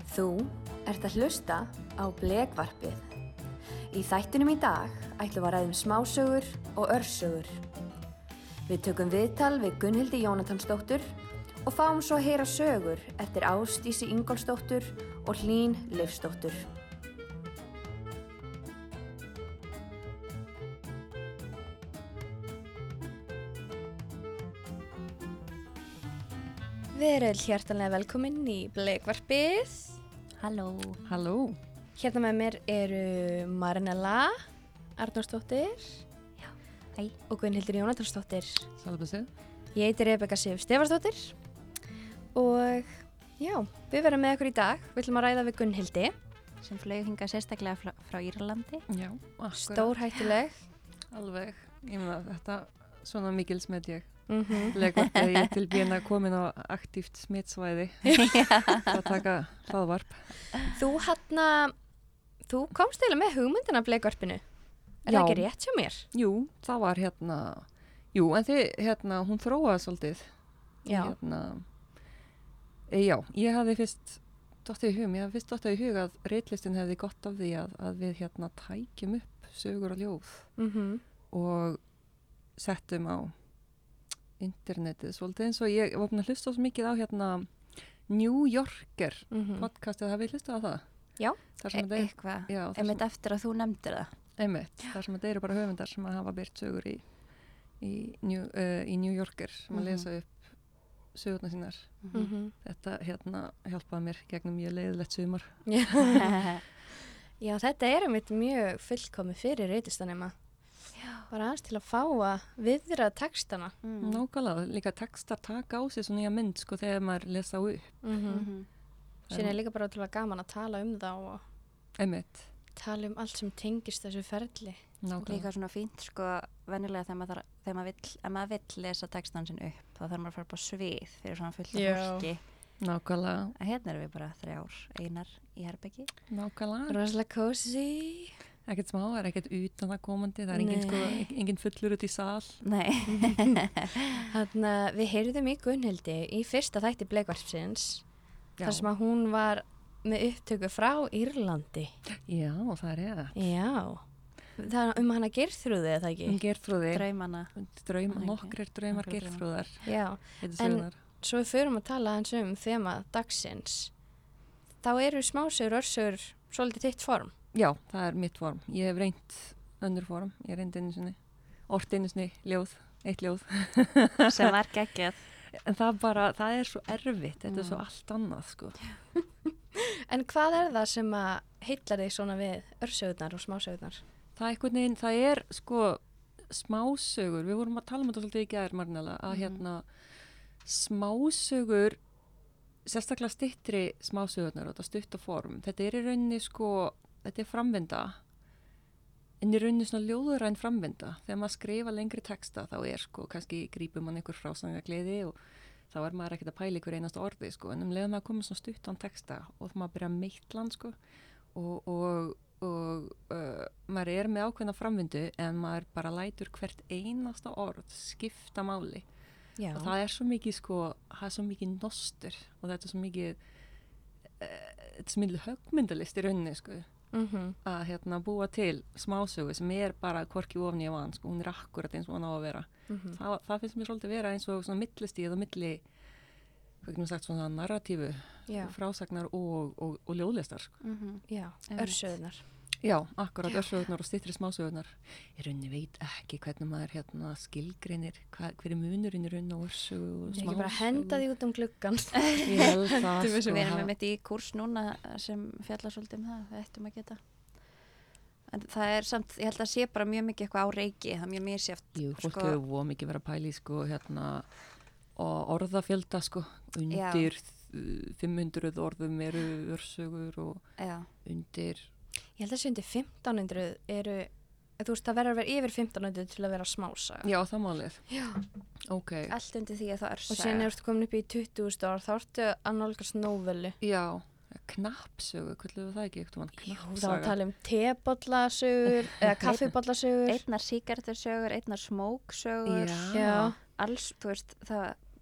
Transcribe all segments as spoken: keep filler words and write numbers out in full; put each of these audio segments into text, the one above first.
Þú ert að hlusta á Blekvarpið. Í þættinum í dag ætlum við að ræða um smásögur og örsögur. Við tökum viðtal við Gunnhildi Jónatansdóttur og fáum svo að heyra sögur eftir Ásdísi Ingólfsdóttur og Hlín Leifsdóttur. Verið hjartanlega velkomin í Blekvarpið. Halló. Halló. Hérna með mér eru Marinella Arnórsdóttir Já, hæ. og Gunnhildur Jónatansdóttir. Sælbæsið. Ég heiti Rebekka Sif Stefansdóttir og já, við verðum með ykkur í dag. Við ætlum að ræða við Gunnhildi. Sem flög hingað sérstaklega frá, frá Írlandi. Já, akkurat. Stórhættuleg. Alveg. Ég meina þetta svona mikils með ég. Mm-hmm. Legvarpið ég til bína komin á aktíft smitsvæði. Það taka hlaðvarp. Þú hérna, þú komst eiginlega með hugmyndina af Blekvarpinu. Er Já. það ekki rétt hjá mér? Jú, það var hérna, jú, en þið, hérna, hún þróaði svolítið. Já. Hérna, e, já, ég hafði fyrst dottið í hug, ég hafði fyrst dottið í hug að reitlistin hefði gott af því að, að við hérna tækjum upp sögur og ljóð Mm-hmm. og settum á internetið svolítið, eins og ég var búin að hlusta svo mikið á hérna New Yorker Mm-hmm. podcastið, hafið þið hlustað á það? Já. Þar E sem þetta er, eitthvað. já, þar Einmitt sem, eftir að þú nefndir það. einmitt, þar sem þetta eru bara höfundar sem að hafa byrt sögur í, í, New, uh, í New Yorker sem að Mhm. lesa upp sögurnar sínar. Mm-hmm. Þetta hérna hjálpaði mér gegnum mjög leiðilegt sumar. Já. Já, þetta er einmitt mjög fullkomið fyrir reitistanema. Já. Bara aðeins til að fá að viðra textana. Mm. Nákvæmlega, líka textar taka á sig svo nýja mynd sko þegar maður lesa upp. Mm-hmm. Mhm. Síðan er líka bara til að gaman að tala um það og Einmitt, tala um allt sem tengist þessu ferli. nákvæmlega. Líka svona fínt, sko, venjulega þegar maður, þarf- þegar maður vill, ef maður vill lesa textan sinn upp, þá þarf maður að fara upp á svið fyrir svona fullt af Já. fólki. Nákvæmlega, En hérna erum við bara þrjár einar í herbeggi. nákvæmlega. Rosalega cozy. Ekkert smá, það er ekkert utan það komandi, það er engin, sko, Nei. engin fullur út í sal. Nei. Þannig að við heyrðum í Gunnhildi í fyrsta þætti Blekvarpsins Já, þar sem að hún var með upptöku frá Írlandi. já það er ég. Já. Það er um hana Geirþrúði, eða ekki? Um Geirþrúði, Draumana. draum, Nei, ekki. nokkrir draumar Nokkrir Geirþrúðar, Já. heitir En- sögurnar. Svo við förum að tala eins um þema dagsins. Þá eru smásögur og örsögur svolítið þitt form. Já, það er mitt form. Ég hef reynt önnur form, ég reyndi einu sinni, ort einu sinni ljóð, eitt ljóð. Sem var geggjað. En það bara, það er svo erfitt, þetta er Mm. svo allt annað, sko. En hvað er það sem að heillar þig svona við örsögurnar og smásögurnar? Það er einhvern veginn, það er sko smásögur, við vorum að tala um þetta svolítið í gær, Marnella, að Mhm. hérna smásögur, sérstaklega styttri smásögurnar og þetta stutta form, þetta er í rauninni sko, þetta er framvinda, en í rauninni svona ljóðuræn framvinda. Þegar maður skrifa lengri texta þá er sko, kannski grípur mann einhver frásangagleði og þá er maður ekkert að pæla ykkur einasta orði sko, en um leiðan maður komið svona stuttan texta og þá maður byrja að meitla sko og, og, og uh, maður er með ákveðna framvindu en maður bara lætur hvert einasta orð skipta máli. Já. Og það er svo mikið sko, það er svo mikið nostur og þetta er svo mikið uh, þetta er svo mikið höggmyndalist í rauninni sko, Mm-hmm. að hérna búa til smásögu sem er bara hvorki ofan í van sko, hún er akkurat eins og hún á að vera. Mm-hmm. Það, það finnst mér svolítið vera eins og svona millistíð og milli, hvað getum við sagt, svona narratífu, Já. frásagnar og, og, og ljóðlistar sko. Mhm. Já, Einmitt. örsögurnar. Já, akkurat, örsögurnar og styttri smásögurnar. Í rauninni veit ekki hvernig maður hérna skilgreinir, hva, hver er munurinn í rauninni á örsögu og Ég smásögu. ekki bara henda því út um gluggan. Ég held það Þú veist, sko. Við erum það- með mitt í kúrs núna sem fjallar svolítið um það, við ættum að geta. En það er samt, ég held að sé bara mjög mikið eitthvað á reiki, það er mjög misjæft. Jú, fólk sko- hefur voða mikið verið að pæla í sko, hérna, og orðafjölda sko, undir uh, fimm hundruð orðum eru örsögur og Já, undir, Ég held að þessi undir fimmtán hundruð eru, þú veist, það verður að vera yfir fimmtán hundruð til að vera smásaga. já það málið, Já. ok, allt undir því að það er Og síðan ef þú komin upp í tuttugu ár, þá ertu að nálgast nóvelu. já, knappsögu, hvað við það ekki, ekkert um hann Jú, þá að knappsaga. tala um tebollasögur eða kaffibollasögur. einnar sígarettursögur, einnar smóksögur, Já, Já. alls, þú veist, það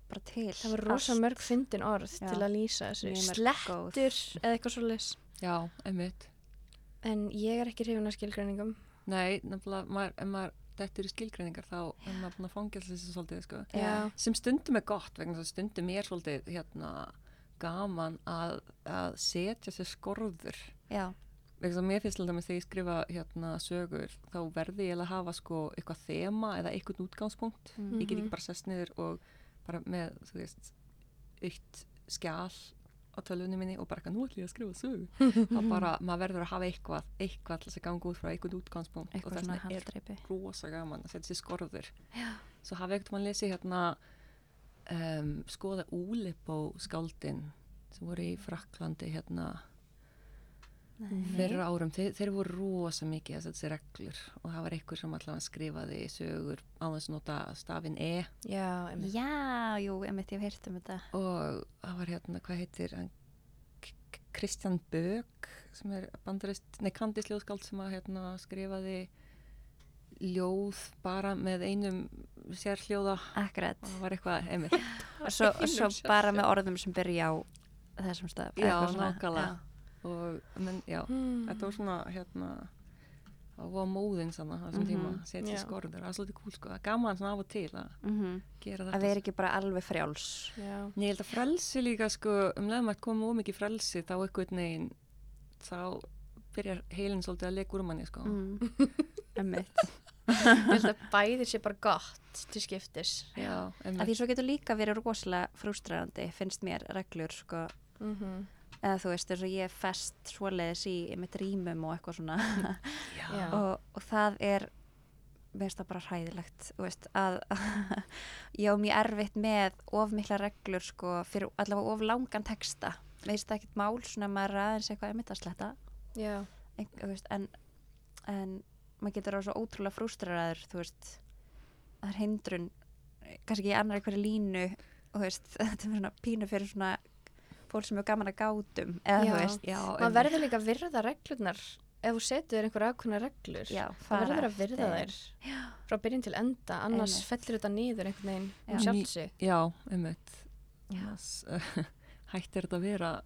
bara til. Það var rosa allt. mörg fyndin orð Já. til að lýsa þessu. Mjög mörg Slettur eða eitthvað svoleiðis. Já, einmitt. En ég er ekki hrifin af skilgreiningum. Nei, nefnilega, maður, ef maður dettur í skilgreiningar þá er maður búin að fangilsa þessu svolítið, sko. Já. Sem stundum er gott, vegna þess að stundum er svolítið, hérna, gaman að, að setja sér skorður. Já. Vegna þess að mér finnst alltaf með þegar ég skrifa, hérna, sögur, þá verði ég að hafa, sko, eitthvað þema eða eitthvað útgangspunkt. Mm. Ég get ekki bara sest niður og bara með, þú veist, eitt skjal á tölvunni minni og bara eitthvað, nú ætlum ég að skrifa sögu. Það bara, maður verður að hafa eitthvað, eitthvað til þess að ganga út frá eitthvað útgangspunkt. Eitthvað og svona þess vegna haldreipi. er rosa gaman að setja sér skorður. Já. Svo hafi ekkert mann lesið hérna, um, skoða Úlibó skáldin sem voru í Frakklandi hérna fyrir árum. Þeir, þeir voru rosa mikið að setja sér reglur og það var einhver sem allavega skrifaði sögur á þess að nota stafinn E. Já, einmitt. Já, jú, emitt, ég hef heyrt um þetta. Og það var hérna, hvað heitir hann, K- K- Kristján Böök sem er bandarist, nei kandisljóðskáld sem að hérna skrifaði ljóð bara með einum sérhljóða Akkurat. og það var eitthvað, einmitt. Og svo, og svo bara með orðum sem byrja á þessum stað. Já, eitthvað svona. nákvæmlega. Og, menn, já, Hmm. þetta var svona, hérna, það var móðin svona á þessum Mhm. tíma, setja Já. skorður, það er svolítið kúl, sko, það er gaman svona af og til að Já. Mhm. gera þetta. Að vera ekki bara alveg frjáls. Já. Ég held að frelsi líka, sko, um leiðum að koma ómikið frelsi, þá einhvern veginn, þá byrjar heilin svolítið að leka úr manni, sko. Mm. Emitt. Ég held að bæði sé bara gott til skiptis. Já, Að einmitt. því svo getur líka verið rosalega frústrarandi, finnst mér reglur, sko. Mhm. Eða þú veist, þess að ég er fest svoleiðis í mitt rýmum og eitthvað svona. Já. og, og það er, mér finnst það bara hræðilegt, þú veist, að ég á mjög erfitt með of mikla reglur, sko, fyrir allavega of langan texta. Mér finnst það ekkert mál, svona maður er aðeins eitthvað er mitt að sletta. Já. En, þú veist, en, en maður getur á svo ótrúlega frústraraður, þú veist, það er hindrun, kannski ekki í annari hverju línu, og þú veist, þetta er svona pínu fyrir svona fólk sem er gaman að gátum, eða Já. þú veist, Já, Maður einmitt. verður líka að virða reglurnar ef þú setur þér einhverja ákveðna reglur. já, Það fara verður að virða eftir. þær frá byrjun til enda, annars Einmitt. fellur þetta niður einhvern veginn Já. um sjálft sig. Já, einmitt. Já. Annars, uh, hættir þetta að vera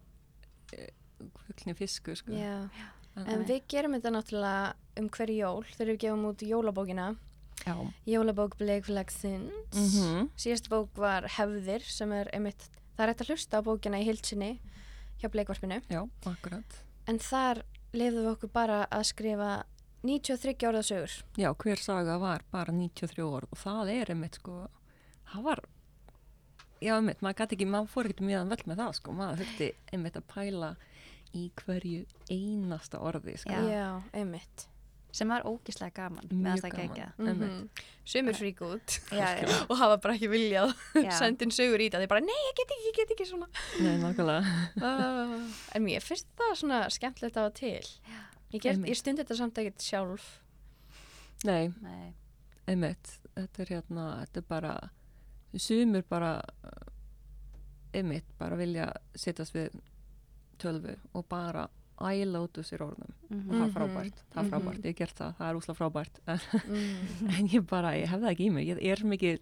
fullni fiskur, sko. Já. En- En við gerum þetta náttúrulega um hverju jól þegar við gefum út jólabókina. Já. Jólabók Bleikfélagsins. Mhm. Síðasta bók var Hefðir sem er einmitt, það er hægt að hlusta á bókina í heild sinni hjá Bleikvarpinu. Já, akkurat. En þar leyfðum við okkur bara að skrifa níutíu og þriggja orða sögur. Já, hver saga var bara níutíu og þrjú orð og það er einmitt, sko, það var, já, einmitt, maður gæti ekki, maður fór ekkert mjög vel með það, sko, maður þurfti einmitt að pæla í hverju einasta orði, sko. Já. Já, einmitt. sem var ógislega gaman, Mjög meðan það gaman. gegja. Einmitt. Sumir frík út Já, já, og hafa bara ekki viljað já. sendin sögur í það. Þeir bara, nei, ég get ekki, ég get ekki svona. Nei, nákvæmlega. uh, en mér finnst það svona skemmtilegt að hafa til. Ég, ger, Einmitt. ég stundi þetta samt ekkert sjálf. Nei, Nei. einmitt, þetta er hérna, þetta er bara, sumur bara, uh, einmitt, bara vilja sittast við tölvu og bara æla út úr sér orðum Mhm. og það er Mhm, frábært, það er frábært, mhm. ég hef gert það, það er úslega frábært, en, Mm. en ég bara, ég hef það ekki í mig, ég er svo mikið,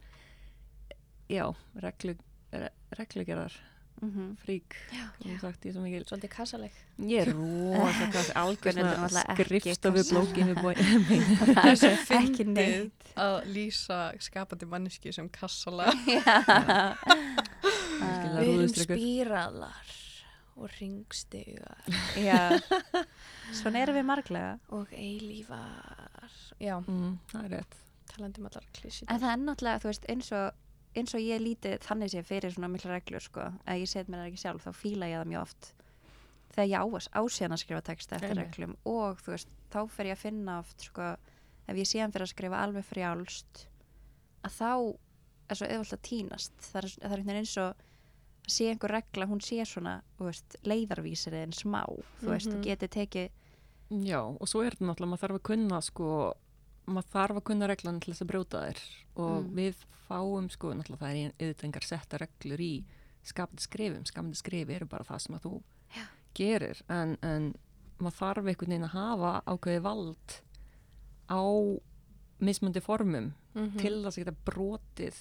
já, reglu, re, reglugerðar, Mhm. frík, sem sagt, ég er svo mikið, Svolítið kassaleg. ég er rosa hvað, algjör Gunnhildur er svona náttúrulega ekki skrifstofu blókin við bói, Það er svo fyndið. ekki neitt. Að lýsa skapandi manneski sem kassalega. Já. Virkilega Við erum rúðustrykkur. spíralar og ringstigar Já. Svona erum við marglega. og eilífar. Já, mm, það er rétt. talandi um allar klísið. En það er náttúrulega, þú veist, eins og, eins og ég lítið þannig sé fyrir svona mikla reglur, sko, að ég set mér það ekki sjálf, þá fíla ég það mjög oft. Þegar ég á ásíðan að skrifa texta eftir Einmitt. reglum og, þú veist, þá fer ég að finna oft, sko, ef ég síðan fyrir að skrifa alveg frjálst, að þá er svo auðvitað að tínast. Það er, það er einhvern veginn eins og að sé einhver regla, hún sé svona, þú veist, leiðarvísir en smá, þú veist, Mhm. og geti tekið, Já, og svo er þetta náttúrulega, maður þarf að kunna, sko, maður þarf að kunna reglan til þess að brjóta þær og Mm. við fáum, sko, náttúrulega það er auðvitað engar setta reglur í skapandi skrifum, skapandi skrifi eru bara það sem að þú Já. gerir, en, en maður þarf einhvern veginn að hafa ákveði vald á mismundi formum Mhm. til þess að geta brotið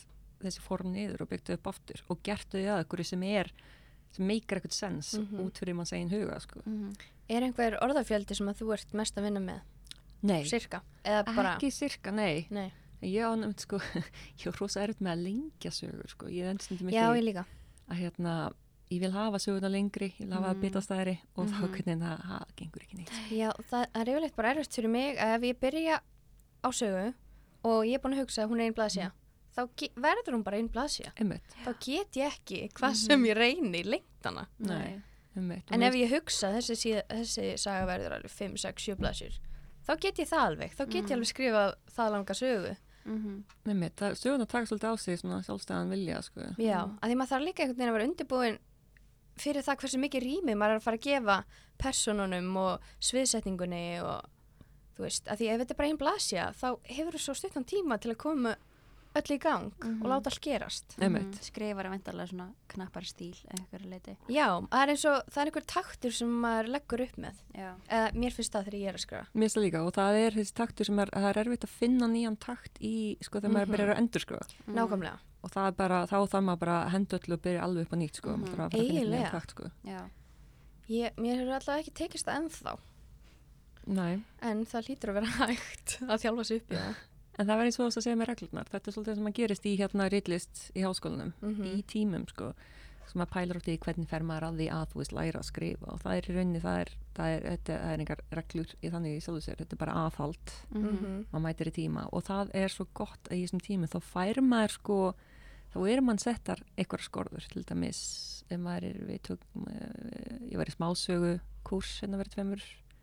þessi form niður og byggt upp aftur og gert þau að ykkur sem er sem meikar eitthvað sens mm -hmm. út fyrir mann segin huga sko. Mm -hmm. Er einhver orðafjöldi sem að þú ert mest að vinna með? Nei. Sirka? Eða bara... Ekki sirka, nei. Nei. Ég á nefnt sko, ég er rosa erfitt með að lengja sögur sko. Ég er ennstundum Já, ég líka. Að hérna, ég vil hafa söguna lengri, ég vil hafa mm. bitastæðri og mm -hmm. þá hvernig það, það gengur ekki neitt. Já, það er yfirleitt bara erfitt fyrir mig að ef ég byrja á sögu og ég er búin að hugsa að hún er einn blaðsíða, mm. þá verður hún bara einn blaðsíða. Þá get ég ekki hvað sem ég reyni lengt hana. Nei. Einmitt. En ef ég hugsa þessi, síða, þessi saga verður alveg fimm, sex, sjö blaðsíður, þá get ég það alveg. Þá get ég alveg skrifað það langa sögu. Mm -hmm. Söguna taka svolítið á sig svona sjálfstæðan vilja sko. Já, mm. að því maður þarf líka einhvern veginn að vera undirbúin fyrir það hversu mikið rými maður er að fara að gefa personunum og sviðsetningunni og þú veist, að því ef þetta er bara einn blaðsíða þá hefur þú svo stuttan tíma til að koma öll í gang mm -hmm. og láta allt gerast. Mm -hmm. Skrifar að vendarlega svona knappar stíl einhverju leiti. Já, það er eins og það er einhver taktur sem maður leggur upp með. Eða mér finnst það þegar ég er að skrifa. Mér finnst það líka og það er þessi taktur sem er, það er erfitt að finna nýjan takt í sko þegar mm -hmm. maður byrjar að endurskrifa. Mm -hmm. Nákvæmlega. Og það er bara, þá þarf maður bara að henda öll og byrja alveg upp á nýtt sko. Mm -hmm. Eiginlega. Takt, sko. Ég, mér hefur alltaf ekki tekist það ennþá. Nei. En það hlýtur að vera hægt að þjálfa sig upp í það. En það verður eins og þess að segja með reglurnar. Þetta er svolítið sem að gerist í hérna ritlist í háskólanum, mm -hmm. í tímum sko, sem að pælar út í hvernig fer maður að því að þú veist læra að skrifa og það er í rauninni, það er, það er, þetta er einhver reglur í þannig í sjálfu sér, þetta er bara aðhald, mm -hmm. maður mætir í tíma og það er svo gott að í þessum tímum þá fær maður sko, þá er mann settar einhverja skorður, til dæmis ef maður er, við tök, ég var í smásögu kurs hérna verið tveimur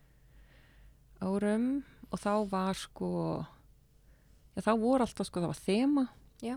árum og þá var sko Já, þá voru alltaf, sko, það var þema já.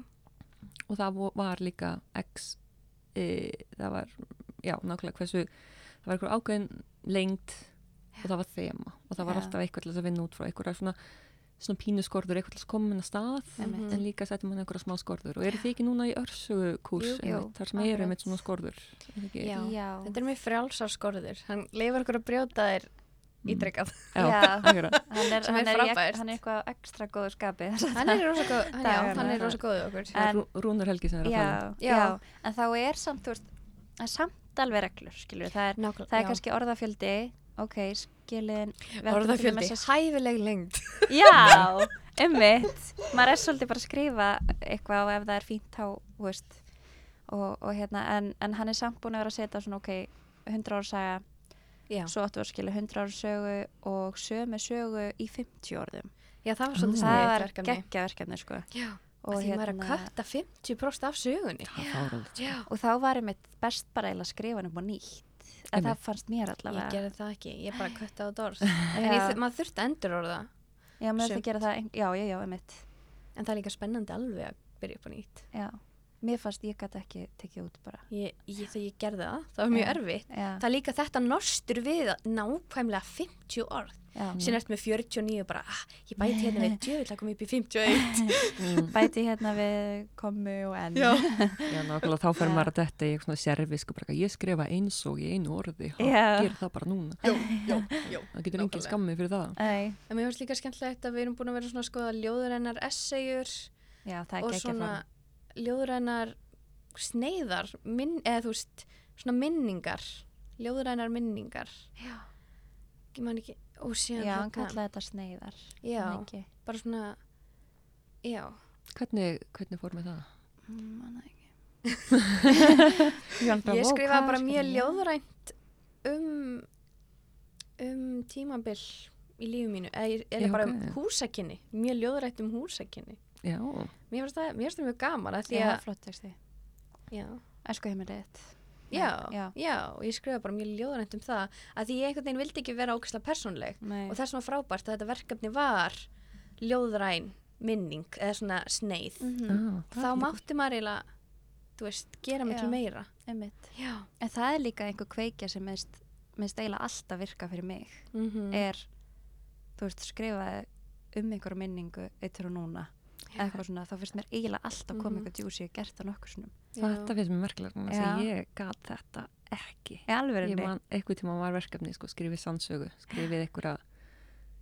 Og það var líka x, e, það var, já, nákvæmlega hversu, það var einhver ákveðin lengd já. Og það var þema og það var já. Alltaf eitthvað til þess að vinna út frá einhverja svona, svona pínuskorður, eitthvað til þess að koma inn að stað, mm-hmm. en líka setjum mann einhverja smá skorður og eru þið ekki núna í örsugukurs þar sem eru með svona skorður? Já. já, þetta er mjög frjálsar skorður, hann leifur okkur að brjóta þér ítrekkað. Já, já. hann er, hann er, er, hann er eitthvað ekstra góður skapi. Hann er rosa góð, hann, já, hann er rosa góð okkur. En, Rúnar Helgi sem er að já, já. já, en þá er samt, þú veist, það er samt alveg reglur, skilur, það er, Nákvæm, það er kannski orðafjöldi, ok, skilin. Orðafjöldi, hæfileg lengd. Já, einmitt, maður er svolítið bara að skrifa eitthvað og ef það er fínt þá, þú veist, og, og hérna, en, en hann er samt búin að vera að setja svona, ok, hundrað ára saga, Já. Svo áttu að skilja hundrað ára sögu og sömu sögu í fimmtíu orðum. Já, það var svolítið sniðugt verkefni. Það var geggja verkefni, sko. Já, og því hérna, maður er að kötta fimmtíu prósent af sögunni. Já. Og þá var einmitt best bara eiginlega að skrifa hann upp á nýtt. En það fannst mér allavega. Ég gerði það ekki, ég bara kötta á dorð. En maður þurfti að endur orða. Já, maður þurfti að gera það, já, já, já, einmitt. En það er líka spennandi alveg að byrja upp á nýtt. Já. Mér fannst ég gæti ekki tekið út bara. Ég, ég, þegar ég gerði það, það var mjög ja, erfitt. Ja. Það er líka þetta nostur við nákvæmlega fimmtíu orð. Síðan eftir með fjörutíu og níu bara, ah, ég bæti hérna við djöfull að koma upp í fimmtíu og eitt. mm. Bæti hérna við komu og enn. Já, Já nákvæmlega þá fer maður að detta í eitthvað servisk og bara, ég skrifa eins og í einu orði. Já. Ger það bara núna. Já, já, já. Það getur engin skammið fyrir það. Ei. En mér finnst líka skemmtilegt að við erum búin að vera svona að skoða ljóðrænar essayur. Já, það er og svona ljóðrænar sneiðar, minn, eða þú veist svona minningar, ljóðrænar minningar. Já. Ég man ekki, og síðan Já, hann kallaði þetta sneiðar. Já, bara svona, já. Hvernig, hvernig fór með það? Mm, manna ekki. Ég skrifaði bara mjög ljóðrænt um, um tímabil í lífu mínu, eða er bara um húsakynni, mjög ljóðrænt um húsakynni. Já. Mér finnst það, mér finnst það mjög gaman að því að... Já, flott texti. Já. Æsku heimilið þitt. Já, já, já, og ég skrifa bara mjög ljóðrænt um það að því ég einhvern veginn vildi ekki vera ógeðslega persónleg Nei. og það er svona frábært að þetta verkefni var ljóðræn minning eða svona sneið. Mm-hmm. ah, Þá mátti maður eiginlega, þú veist, gera miklu meira. Einmitt. Já. En það er líka einhver kveikja sem minnst eiginlega alltaf virka fyrir mig. Mm-hmm. Er, þú veist, skrifaði um einhverju minningu eittur og núna. Eitthvað svona, þá finnst mér eiginlega alltaf koma eitthvað djúsi og gert það nokkur sinnum. Þetta finnst mér merkilega, þannig að ég gat þetta ekki. Í alvörinni? Ég man, eitthvað tíma var verkefni, sko, skrifið sannsögu, skrifið einhverja,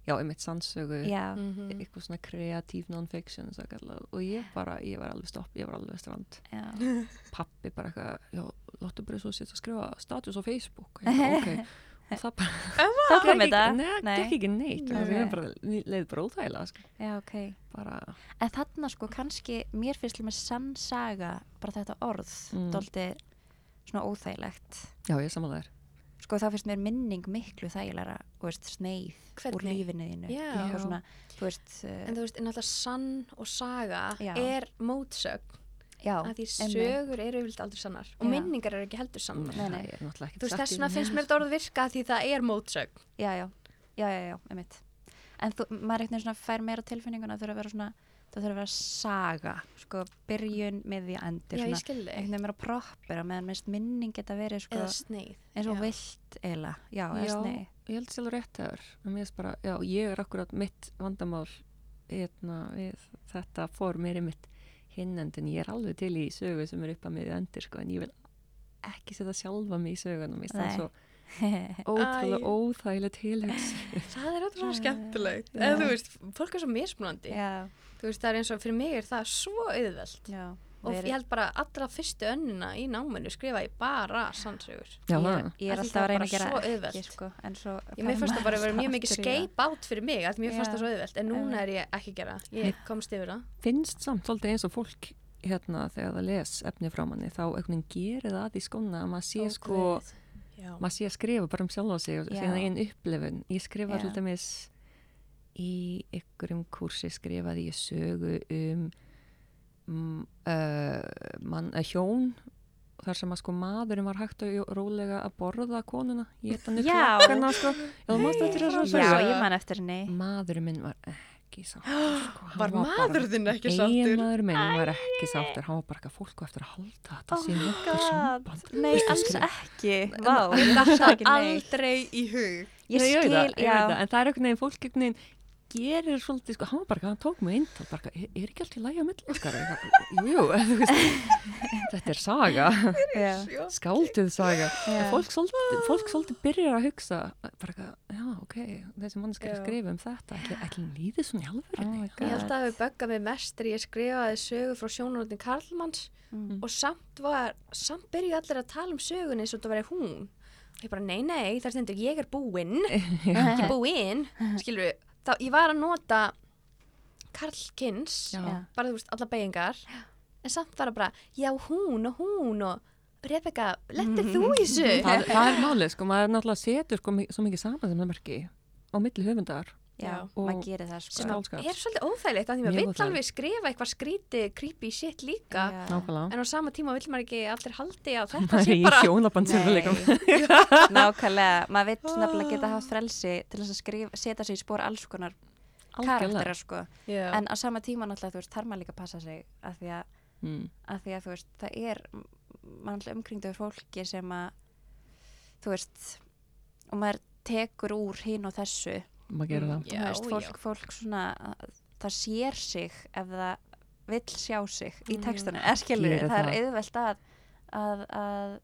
já, einmitt sannsögu, Já, Mhm. eitthvað svona kreatív non-fiction svo kallað. Og ég bara, ég var alveg stopp, ég var alveg strand. já. Pappi bara eitthvað, já, láttu bara svo að setja að skrifa status á Facebook. Ég bara, ok. Og það bara, Þá kom gekk þetta. ekki, nei, Nei. gekk ekki neitt. Nei. Það er bara, leið bara óþægilega, sko. Já, ok. Bara, En þarna sko kannski, mér finnst með sann saga, bara þetta orð, Mm. dálítið svona óþægilegt. já, ég samanlega er. Sko þá finnst mér minning miklu þægilega, þú veist, sneið úr Hvernig? lífinu þínu. Já. Eitthvað svona, þú veist, uh, En þú veist, en alltaf sann og saga Já. er mótsögn. já, Að því einmitt. sögur eru yfirleitt aldrei sannar. Og Já. minningar eru ekki heldur sannar. Nei, nei. Það er náttúrulega ekki Þú veist, þess vegna finnst mér þetta orð virka því það er mótsögn. Já, já, já, já, já, einmitt. En þú, maður einhvern veginn svona fær meira tilfinninguna að þurfa að vera svona, það þurfa að vera saga, sko, byrjun, miðja, endir, Já, ég svona, skil þig. einhvern veginn meira proper og meðan minnst minning geta verið, sko, Eða sneið. eins og Já. vilt eila, já, eða Já, sneið. ég held sér alveg rétt þar. En mér finnst bara, já, ég er akkurat mitt vandamál hérna, við þetta form er mitt hinnendin. Ég er alveg til í sögu sem er upp að miðju endir, sko, en ég vil ekki setja sjálfa mig í sögunum. Mér finnst það Nei. svo ótrúlega Æ. óþægilegt tilhugс. Það er alltaf svo skemmtilegt. Já. Eða þú veist, fólk er svo mismunandi. Já, Þú veist, það er eins og fyrir mig er það svo auðvelt. já. Og Verið- ég held bara allra fyrstu önnina í náminu skrifa ég bara sannsögur. Já, ég, það. ég er Af því alltaf það að er reyna bara að gera svo ekki, auðvelt. sko, en svo Ég mér fannst það bara að vera mjög mikið aftur í það. skeip átt fyrir mig, að mér fannst Já. það svo auðvelt, en núna er ég ekki að gera. Ég komst yfir það. Finnst samt svolítið eins og fólk hérna þegar það les efni frá manni þá einhvern veginn gerir það að því skóna að maður sé sko, Já. maður sé að skrifa bara um sjálfa sig og Já. síðan einn upplifun. Ég skrifa Já. til dæmis í ykkurum kursi skrifaði ég sögu um mm, uh, mann, uh, hjón þar sem að sko maðurinn var hægt og rólega að borða konuna ég þetta niður Já. klakkana sko já, þú manst eftir þessa Já, sögu? ég man eftir henni. Maðurinn minn var ekki sáttur sko. Hann Var bara- maður þinn ekki sáttur? eiginmaður minn var ekki sáttur, hann var bara eitthvað fólk á eftir að halda þetta Oh sín my okkar God. samband Nei, Veistu, alls skrifa- ekki. Vá, ég Það datta er ekki neitt. aldrei í hug. Ég Nei, skil, veit það, ég já. veit það, en það er einhvern veginn fólk einhvern veginn gerir svolítið, sko, hann var bara, hann tók mig inn þá bara, er, er ekki allt í lagi á milli okkar jú, jú, þú veist þetta er saga, Já. skálduð saga Já. en fólk svolítið, fólk svolítið byrjar að hugsa bara, eitthvað, já, ok, þessi manneskja er að Já. skrifa um þetta, ekki, ekki líðið svona í Oh alvörinni my Ég held God. að það hefur böggað mig mest þegar ég skrifaði sögu frá sjónarhóttin Karlmanns Mm. og samt var, samt byrju allir að tala um sögunni eins og þetta væri hún. Ég bara, nei, nei, það stendur ég er búinn, ekki búinn, skilur við. Þá, ég var að nota Karlkins, Já. Já. bara þú veist, alla beigingar, en samt var það bara, já, hún og hún og Rebecca, lettir þú í þessu? það, það er málið, sko, maður náttúrulega setur sko, mi- svo mikið saman sem það merki á milli höfundar Já, Og maður gerir það, sko. Sem Skáldskap. er svolítið óþægilegt, af því maður Mjög vill óþægilegt. alveg skrifa eitthvað skríti, creepy shit líka, Já. nákvæmlega en á sama tíma vill maður ekki allir haldi að þetta maður er sé í bara hjónabandsöfuleikum Nákvæmlega, maður vill nefnilega geta haft frelsi til þess að skrifa, setja sig í spór alls konar karakterar, sko. Já. En á sama tíma náttúrulega, þú veist, þarf maður líka að passa sig af því að, mm. af því að þú veist, það er maður náttúrulega umkringduður fólki sem að þú veist, og maður tekur úr hinn og þessu maður gerir það Já, þú veist, já. fólk, fólk svona það sér sig ef það vill sjá sig í textunum, er skilur, Gerir það er það. auðvelt að, að, að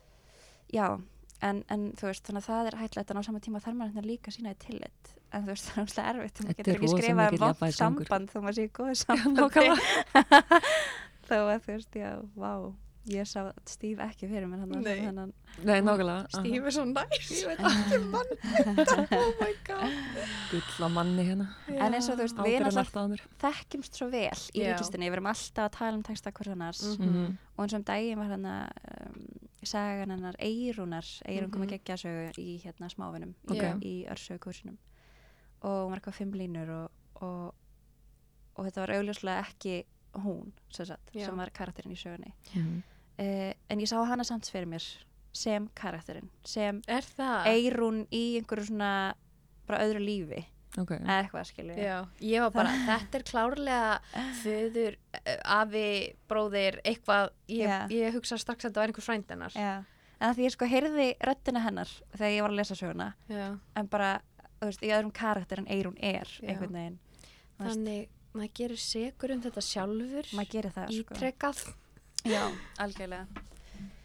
já, en, en þú veist, þannig að það er hættilegt en á sama tíma þarf maður hérna líka sína í tillit en þú veist, það er náttúrulega erfitt þú Þetta getur er ekki rosa skrifað mikill um vont jafnvægisgangur. samband þó maður sé í góðu Já, sambandi nákvæmlega. þá að þú veist, já, vá ég sá Steve ekki fyrir mér hann Nei. hann Nei, nákvæmlega Steve er svo næs, ég veit ekki mann þetta, oh my god. gull á manni hérna en eins og þú veist, við áður en náttúrulega allt áður þekkjumst svo vel í Já. ríkistinni, við erum alltaf að tala um texta hvers annars Mhm. Mhm. og eins og um daginn var hérna um, sagan hennar Eyrúnar Eyrún kom Mhm. að gegja sögu í hérna smávinum Ok. í, í örsögukursinum og hún var eitthvað fimm línur og, og, og þetta var augljóslega ekki hún sem, sagt, Já. sem var karakterinn í sögunni Mhm. uh, en ég sá hana samt fyrir mér sem karakterinn, sem Er það? Eyrún í einhverju svona bara öðru lífi, ok eða eitthvað skilju Já, ég var bara, þetta er klárlega föður, eh, afi, bróðir, eitthvað, ég, Já. ég hugsa strax að þetta var einhver frænd hennar. Já, en að því ég sko heyrði röddina hennar þegar ég var að lesa söguna Já. en bara, þú veist, í öðrum karakter en Eyrún er Já. einhvern veginn Þú veist, Þannig, maður gerir segur um þetta sjálfur, maður gerir það sko. ítrekað. Já, algjörlega Þú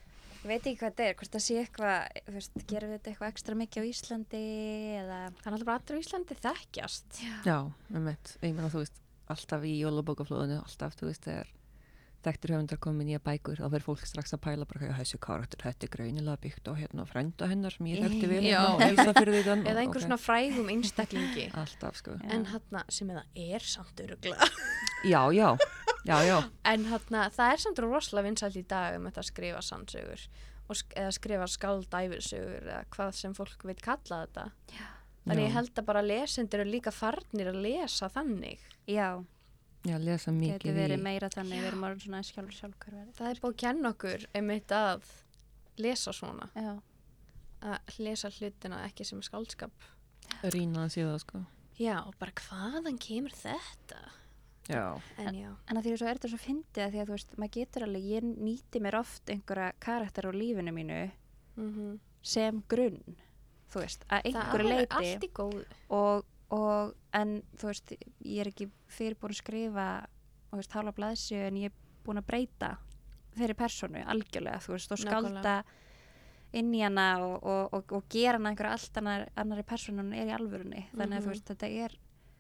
veit ekki hvað þetta er, hvort það sé eitthvað, þú veist, gerum við þetta eitthvað ekstra mikið á Íslandi eða... Það er alltaf bara allir á Íslandi þekkjast. Já, einmitt, ég meina þú veist alltaf í jólabókaflóðinu, alltaf þú veist þegar þekktur höfundar komið nýja bækur þá verður fólk strax að pæla bara þessi karakter, þetta er greinilega byggt á hérna frænda hennar sem ég þekkti vel Já. og Ísafirði þann Eða einhver svona frægum einstaklingi. alltaf sko En hérna sem það er samt öruglega. já, já, já, já En hérna það er samt rosalega vinsælt í dag um þetta að skrifa sannsögur og sk eða skrifa skáldæfisögur eða hvað sem fólk vil kalla þetta. Þannig Já. ég held að bara lesendur eru líka farnir að lesa þannig. Já, já, lesa geti mikið verið í meira þannig, við erum orðin svona sjálfur sjálfhverfari. Það er búið að kenna okkur einmitt að lesa svona. Já, Að lesa hlutina ekki sem skáldskap. rýna að síða sko Já, og bara hvaðan kemur þetta? já, En já. en að því svo er þetta svo fyndið að því að þú veist, maður getur alveg, ég nýti mér oft einhverja karakter á lífinu mínu Mm sem grunn, þú veist, að Það einhverju er leiti allt í góðu. og, og en þú veist, ég er ekki fyrir búin að skrifa þú veist, hálfa blaðsju en ég er búin að breyta þeirri persónu algjörlega, þú veist, og skálda inn í hana og, og, og, og gera hana einhverja allt annar, annari persónu en hún er í alvörunni, þannig að Mhm. þú veist, þetta er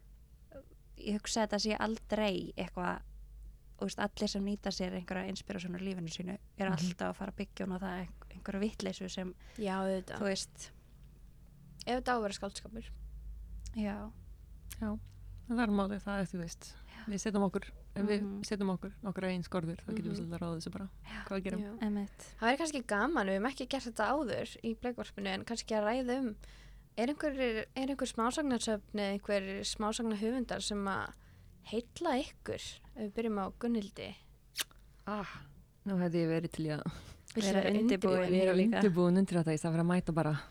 ég hugsa að þetta sé aldrei eitthvað, þú veist, allir sem nýta sér einhverja inspirasjón á lífinu sínu er Mhm. alltaf að fara að byggja hún á það einhver- einhverja vittleysu sem, Já, auðvitað. þú veist, Ef þetta á að vera skáldskapur. já já það er málið, það er þú veist við setjum okkur, ef við Mhm. setjum okkur okkur einn skorður, þá getum við Mhm. svolítið að ráða þessu bara hvað við gerum Já. einmitt. Það væri kannski gaman, við hefum ekki gert þetta áður í bleikvarpinu en kannski að ræða um er einhver, er einhver smásagnarsöfni eða einhver smásagnahöfundar sem að heilla ykkur ef við byrjum á Gunnhildi. ah, nú hefði ég verið til í að Viltu Vera undirbúin. við erum líka. undirbúin undir þetta í það fyrir að mæta bara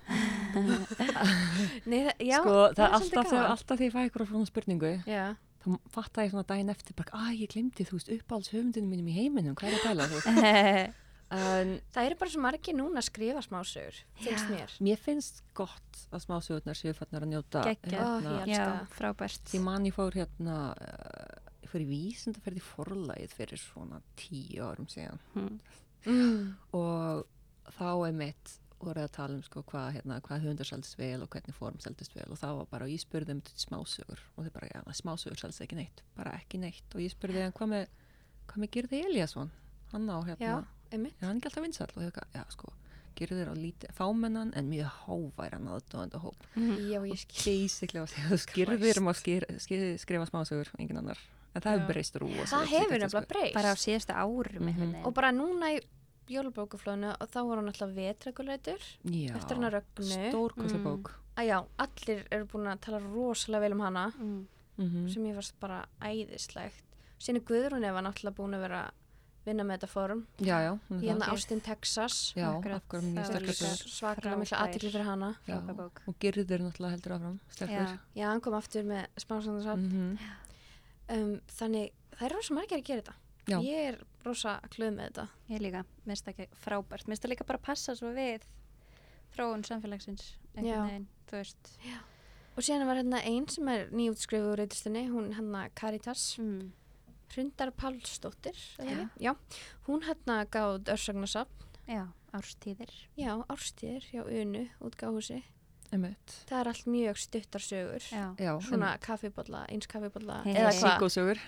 Nei, það, já, sko, það er svolítið alltaf þegar, gaman. alltaf þegar ég fæ ykkur svona spurningu Já, þá fatta ég svona daginn eftir bara, að ég glemdi þú veist uppáhalds höfundinu mínum í heiminum, hvað er að tala þú veist en það eru bara svo margir núna að skrifa smásögur, finnst Já. mér. mér finnst gott að smásögurnar séu farnar að njóta Geggjað. Ó, ég elska Já, það. frábært. því man ég fór hérna uh, ég fór í vísindaferð í forlagið fyrir svona tíu árum síðan Mm. Mm. og þá er mitt voru að tala um sko hvað hérna, hvað höfundar seldist vel og hvernig fórum seldist vel og það var bara, og ég spurði um þetta smásögur og þau bara, já, smásögur seldist ekki neitt bara ekki neitt og ég spurði hann hvað með hvað með Gyrði Elíasson hann á hérna, Já, einmitt. er hann ekki alltaf vinsæll og þau, já sko, Gyrðir á lítið fámennan en mjög háværan aðdóðanda hóp Já, ég skil. basically að segja, Gyrðir má skir, skir, skrifa smásögur, engin annar en það Já. hefur breyst rosa Það hefur nefnilega breyst. Bara á síðustu árum Mhm. einhvern veginn. Og bara núna í jólabókaflóðinu og þá voru hann alltaf vetrækuleitur já, eftir hann að rögnu. stórkostleg Mm. bók Að já, allir eru búin að tala rosalega vel um hana Mm. mm sem ég fannst bara æðislegt. Sýni Guðrún ef hann alltaf búin að vera að vinna með þetta fórum. já, já, hún er Í hérna það. Austin, Texas. já, Akkurat, akkur mjög það Það er er sterkar líka- sögur. svakalega mikla frábær. athygli fyrir hana. Já, Frábær bók. og Gyrðir náttúrulega heldur áfram sterkur Já. Já, hann kom aftur með smásagnarsátt. mm Um, þannig það er rosa margir að gera þetta. Já. Ég er rosa glöð með þetta. Ég líka, minnst það ekki frábært. Minnst það líka bara passa svo við þróun samfélagsins, Já. einhvern veginn, þú veist. Og síðan var hérna einn sem er nýútskrifuð úr reytistinni, hún hérna Caritas, Mm. Hrundar Pálsdóttir, eða Já. ekki? Já. Hún hérna gáð örsagnasafn, Já, árstíðir. já, árstíðir hjá Unu, útgáhúsi. Emmett. Það er allt mjög stuttar sögur. Já. Já, Svona kaffibólla, eins kaffibólla, Hey, eða hey. hvað. síkósögur.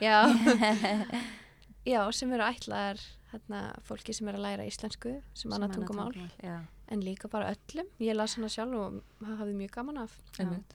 Já. Já, sem eru ætlaðar hérna, fólki sem er að læra íslensku sem annað tungumál, Já. en líka bara öllum. Ég las hana sjálf og hafði mjög gaman af. Emmett.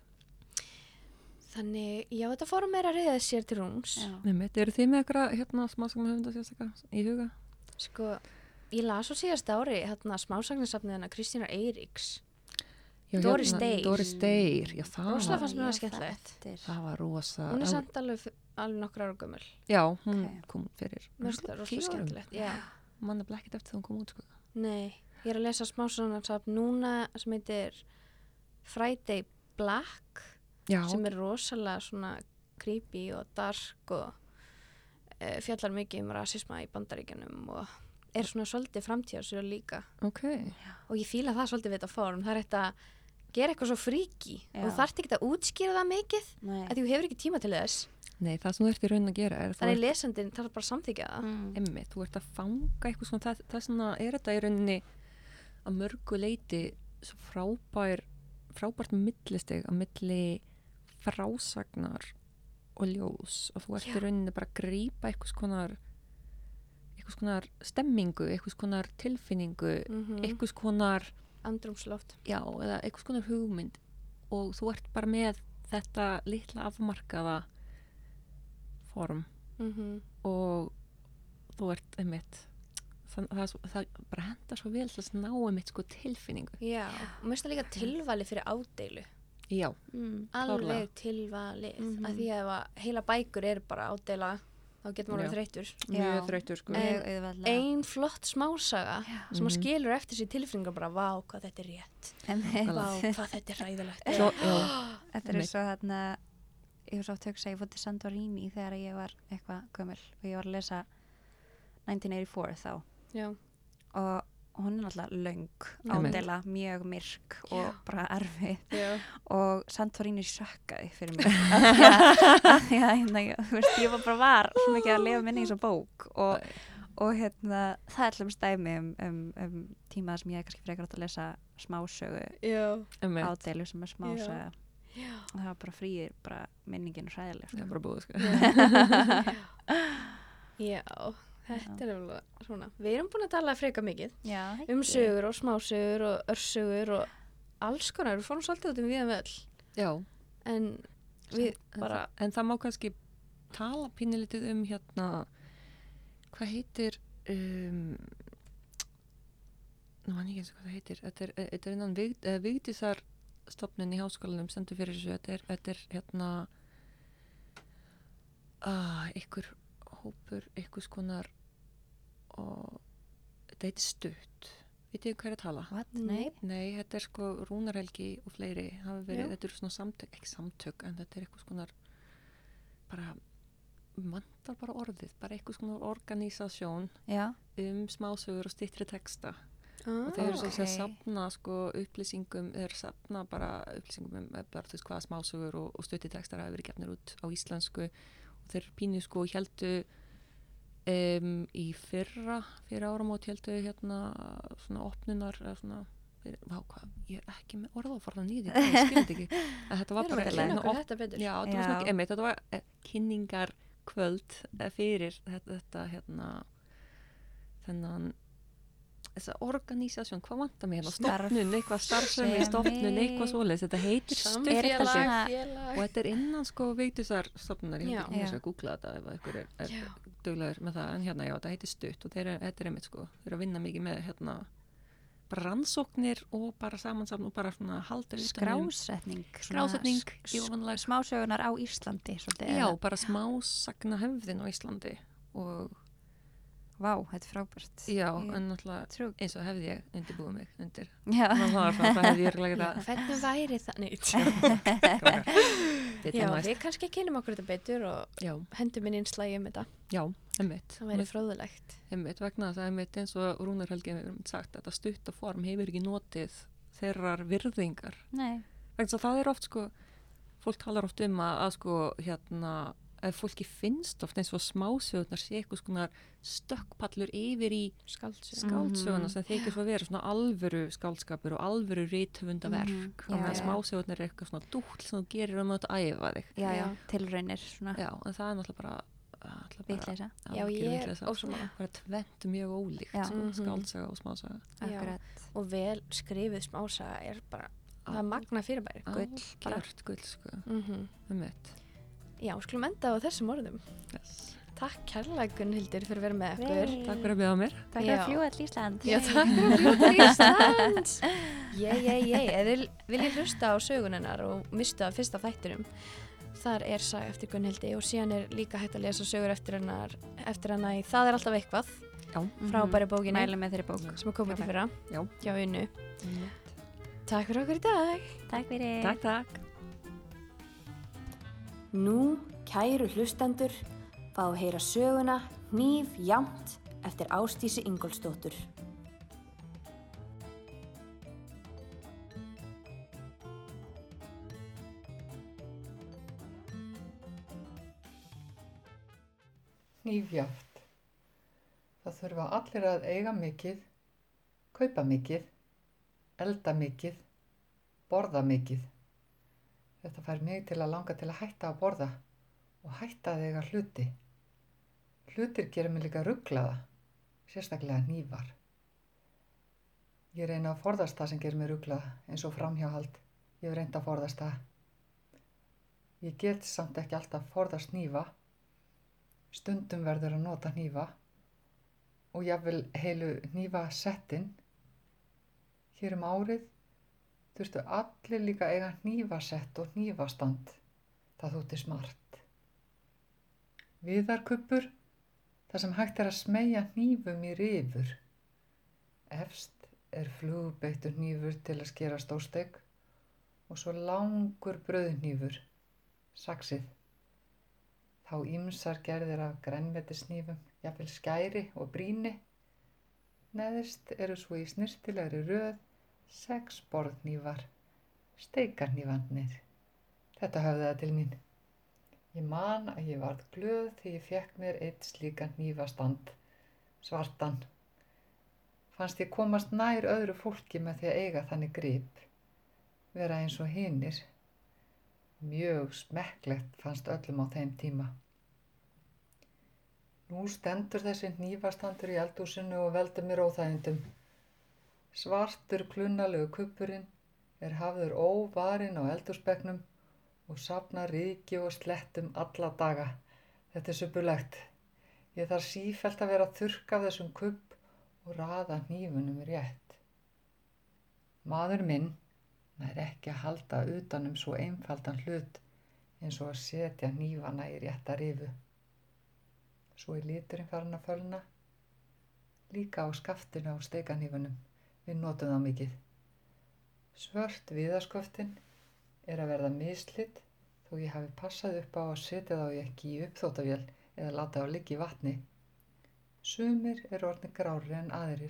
Þannig, já, þetta fórum meira að reyða sér til rúms. Já. Emmett, eru þið með eitthvað hérna smásagna höfunda sérstaklega í huga? Sko, ég las á síðast ári hérna smásagnasafnið hennar Kristínar Eiríks. Já, Doris hérna, Day. Doris Day, já það Rosalega var, fannst mér það Ég skemmtilegt. eftir. það var rosa. Hún er það- samt alveg, alveg nokkur ára gömul. Já, hún Ok. kom fyrir. Mér finnst það rosalega tíu árum. skemmtilegt. Já. Mann er blekkit eftir það hún kom út, sko. Nei, ég er að lesa smásagnasafn núna sem heitir Friday Black Já, sem er rosalega svona creepy og dark og uh, fjallar mikið um rasisma í Bandaríkjanum og er svona svolítið framtíðarsögur líka. ok. Og ég fíla það svolítið við þetta fórum. Það er þetta gera eitthvað svo fríki Já. og þarft ekki að útskýra það mikið Nei. að þú hefur ekki tíma til þess. Nei, það sem þú ert í raun að gera er þú Þannig ert, lesandinn þarf bara að samþykja það. Mm. emmi, þú ert að fanga eitthvað svona, það, það svona, er þetta í rauninni, að mörgu leiti svo frábær frábært millistig á milli frásagnar og ljós og þú ert í rauninni bara að grípa einhvers konar einhvers konar stemmingu, einhvers konar tilfinningu, Mhm. einhvers konar Andrúmsloft. já, eða einhvers konar hugmynd og þú ert bara með þetta litla afmarkaða form Mhm. og þú ert einmitt það, það, er svo- það bara hendar svo vel til að ná einmitt sko tilfinningu Já, og mér finnst það líka tilvalið fyrir ádeilu. já, Mm. Alveg tilvalið. Mhm. Af því að ef að heila bækur er bara ádeila, þá getur maður Já. orðið þreyttur. mjög þreytur sko En Mjög auðveldlega. Ein flott smásaga sem að Mhm. skilur eftir sér tilfinningar bara, vá, hvað þetta er rétt. Einmitt. Vá, hvað þetta er ræðilegt. svo, já, Þetta er svo þarna, ég var svo átt að hugsa, ég fór til Santorini þegar ég var eitthvað gömul og ég var að lesa nítján áttatíu og fjögur þá Já. og hún er náttúrulega löng, Einmitt. ádela, mjög myrk og Já. bara erfið Já. og Santorini sökkaði fyrir mig af því að, af því að hérna, ég, þú veist, ég var bara var svo mikið að lifa minni í þessu bók og, og hérna, það er allum stæmi um, um, um tíma sem ég er kannski frekar átt að lesa smásögu Já. einmitt ádeilu sem er smásaga Já. og það var bara fríir, bara minningin hræðileg það er sko. bara búið sko Já, þetta er alveg svona. Við erum búin að tala freka mikið Já, um sögur og smásögur og örsögur og alls konar. Við fórum svolítið út um við völl. já, En við en, bara, það, en það má kannski tala pínulítið um hérna hvað heitir um, nú hann ekki eins og hvað það heitir þetta er, þetta er innan vig, uh, vigdísarstofnun í háskólanum stendur fyrir þessu þetta er, þetta er hérna ah, einhver hópur, einhvers konar og þetta heitir stutt vitið þið hvað er að tala? What? Nei. Nei, þetta er sko Rúnar Helgi og fleiri hafa verið, Já. þetta eru svona samtök ekki samtök, en þetta er einhvers konar bara vantar bara orðið, bara einhvers konar organisasjón Já, um smásögur og styttri texta ah, og þeir eru svo ok. að safna sko upplýsingum, þeir eru safna bara upplýsingum um bara þú veist hvaða smásögur og, og stuttri textar hafa verið gefnir út á íslensku og þeir eru pínu sko heldu um, í fyrra fyrir áramót heldu hérna svona opnunar eða svona fyrir, vá hvað, ég er ekki með orðaforðan í því, ég skil þetta ekki að þetta var Við erum bara að kynna svona okkur op- þetta betur. já, þetta var Já. svona ekki einmitt, þetta var eh, kynningar kvöld eh, fyrir þetta, þetta hérna þennan þessa organisasjón, hvað vantar mig hérna Starf- stofnun, eitthvað starfsemi, semi- stofnun, eitthvað svoleiðis, þetta heitir stutt Er þetta Samfélag, svona- félag. og þetta er innan sko veiktusar stofnunar, ég Já. held ekki Já. þess að googla þetta ef einhver er, er Já. duglegur með það, en hérna já, þetta heitir stutt og þeir eru, þetta er einmitt sko, þeir eru að vinna mikið með hérna bara rannsóknir og bara samansafn og bara svona halda utan um- skrásetning svona skrásetning s- í ofanlega smásögunar á Íslandi svolítið, já, eða- bara smásagna höfðin á Íslandi og Vá, þetta er frábært já, Ég en náttúrulega trú eins og hefði ég undirbúið mig undir Já, það var það, það hefði ég örugglega getað- Hvernig væri það? Nei, krakkar. Þetta já, er næst. við kannski kynum okkur þetta betur og já, hendum inn einslægi um þetta. já, emmitt Það væri fróðulegt. emmitt vegna þess að emmitt eins og Rúnar Helgi hefur sagt að þetta stutta form hefur ekki notið þeirrar virðingar nei vegna þess að það er oft sko fólk talar oft um að, að sko hérna ef fólki finnst oft eins og smásögurnar sé eitthvað svona stökkpallur yfir í Skaldsög. skáldsöguna Mhm. sem þykir svo að vera svona alvöru skáldskapur og alvöru rithöfundaverk Mhm, og já, með já. smásögurnar er eitthvað svona dúll sem þú gerir um að þetta æfa þig Já, já, Já. tilraunir svona já, en það er náttúrulega bara, náttúrulega bara vitleysa Já, algjör ég er vitleysa, ósammála. bara tvent mjög ólíkt Já. sko, Mhm. skáldsöga og smásaga Já. Akkurat Og vel skrifið smásaga er bara, það er magna fyrirbæri. Gull, bara. algjört gull sko, Mm um mitt Já, skulum enda á þessum orðum. yes. Takk kærlega Gunnhildur fyrir að vera með okkur. takk fyrir að byrja á mér Takk Já. fyrir að fljúa til Ísland Já, takk fyrir að bjóta í Íslands. Jæ, jæ, jæ, eða þið viljið hlusta á sögunennar og mistu að fyrsta þættinum. Þar er saga eftir Gunnhildi og síðan er líka hægt að lesa sögur eftir hennar, eftir hennar í Það er alltaf eitthvað, já, frábæri bókinni Mælum með þeirri bók sem er komið til fyrra já, hjá Unnu. einmitt. Takk fyrir okkur í dag. Takk fyrir takk, takk Nú, kæru hlustendur, fá að heyra söguna Hníf jafnt eftir Ásdísi Ingólfsdóttur. Hnífjaft. Það þurfa allir að eiga mikið, kaupa mikið, elda mikið, borða mikið. Þetta fær mig til að langa til að hætta að borða og hætta að eiga hluti. Hlutir gera mig líka ruglaða, sérstaklega hnífar. Ég reyna að forðast það sem gerir mig ruglaða, eins og framhjáhald. Ég hef reynt að forðast það. Ég get samt ekki alltaf forðast hnífa. Stundum verður að nota hnífa og jafnvel heilu hnífasettin. Hér um árið þurftu allir líka eiga hnífasett og hnífastand. Það þótti smart. Viðarkubbur, þar sem hægt er að smeygja hnífum í rifur. Efst er flugbeittur hnífur til að skera stórstek og svo langur brauðhnífur, saxið. Þá ýmsar gerðir af grænmetishnífum, jafnvel skæri og brýni. Neðst eru svo í snyrtilegri röð sex borðhnífar, steikarhnífarnir. Þetta höfði það til mín. Ég man að ég varð glöð þegar ég fékk mér einn slíkan hnífastand, svartan. Fannst ég komast nær öðru fólki með því að eiga þannig grip, vera eins og hinir. Mjög smekklegt fannst öllum á þeim tíma. Nú stendur þessi hnífastandur í eldhúsinu og veldur mér óþægindum. Svartur klunnalegu kubburinn er hafður óvarinn á eldhúsbekknum og safnar ryki og slettum alla daga. Þetta er subbulegt. Ég þarf sífellt að vera að þurrka af þessum kubb og raða hnífunum rétt. Maður minn nær ekki að halda utan um svo einfaldan hlut eins og að setja hnífana í rétta rifu. Svo er liturinn farin að fölna. Líka á skaftinu á steikarhnífunum. Við notum það mikið. Svört viðarsköftin er að verða mislit þó ég hafi passað upp á að setja þá ekki í uppþvottavél eða láta þá liggja í vatni. Sumir eru orðnir grárri en aðrir.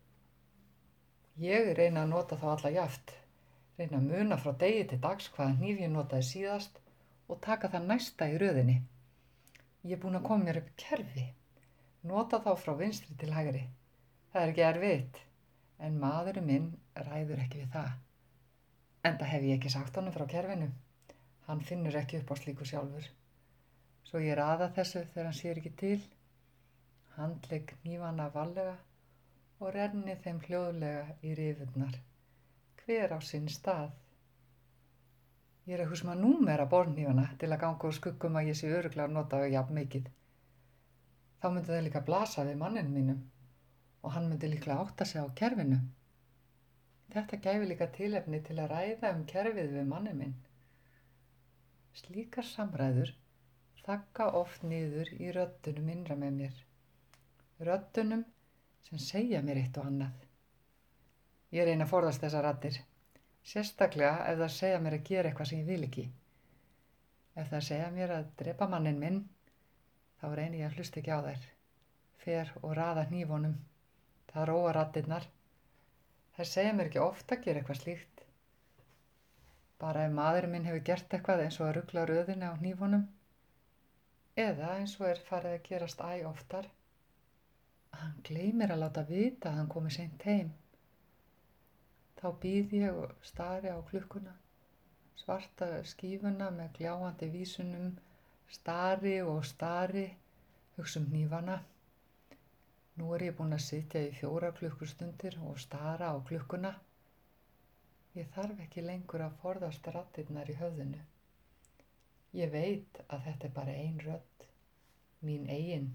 Ég reyna að nota þá alla jaft, reyna að muna frá degi til dags hvaða hníf ég notaði síðast og taka það næsta í röðinni. Ég er búin að koma mér upp kerfi, nota þá frá vinstri til hægri. Það er ekki erfitt, en maðurinn minn ræður ekki við það. Enda hef ég ekki sagt honum frá kerfinu. Hann finnur ekki upp á slíku sjálfur. Svo ég raða þessu þegar hann sér ekki til. Handlegg hnífana varlega og renni þeim hljóðlega í rifurnar, hver á sinn stað. Ég er að hugsa að númera borðhnífana til að ganga úr skuggum að ég sé örugglega að nota þau jafn mikið. Þá myndi það líka blasa við manninn mínum og hann myndi líklega átta sig á kerfinu. Þetta gæfi líka tilefni til að ræða um kerfið við manninn minn. Slíkar samræður þagga oft niður í röddunum innra með mér. Röddunum sem segja mér eitt og annað. Ég reyna að forðast þessar raddir, sérstaklega ef það segja mér að gera eitthvað sem ég vil ekki. Ef það segja mér að drepa manninn minn, þá reyni ég að hlusta ekki á þær. Fer og raða hnífunum, það róa raddirnar. Þær segja mér ekki oft að gera eitthvað slíkt. Bara ef maðurinn minn hefur gert eitthvað eins og að rugla röðinni á hnífunum, eða eins og er farið að gerast æ oftar, hann gleymir að láta vita að hann komi seint heim. Þá bíð ég og stari á klukkuna, svarta skífuna með gljáandi vísunum, stari og stari, hugsa um hnífana. Nú er ég búin að sitja í fjórar klukkustundir og stara á klukkuna. Ég þarf ekki lengur að forðast raddirnar í höfðinu. Ég veit að þetta er bara ein rödd, mín eigin.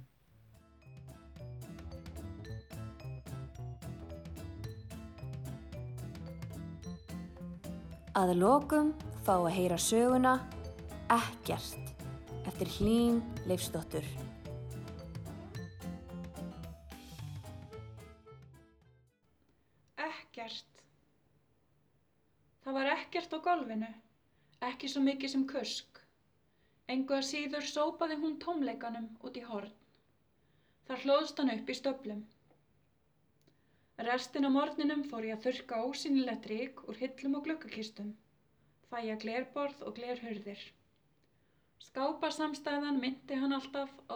Að lokum fá að heyra söguna Ekkert eftir Hlín Leifsdóttur. Ekkert. Það var ekkert á gólfinu, ekki svo mikið sem kusk. Engu að síður sópaði hún tómleikanum út í horn. Þar hlóðst hann upp í stöflum. Restin af morgninum fór ég að þurrka ósýnilegt ryk úr hillum og gluggakistum, fæja glerborð og glerhurðir. Skápasamstæðan minnti hann alltaf á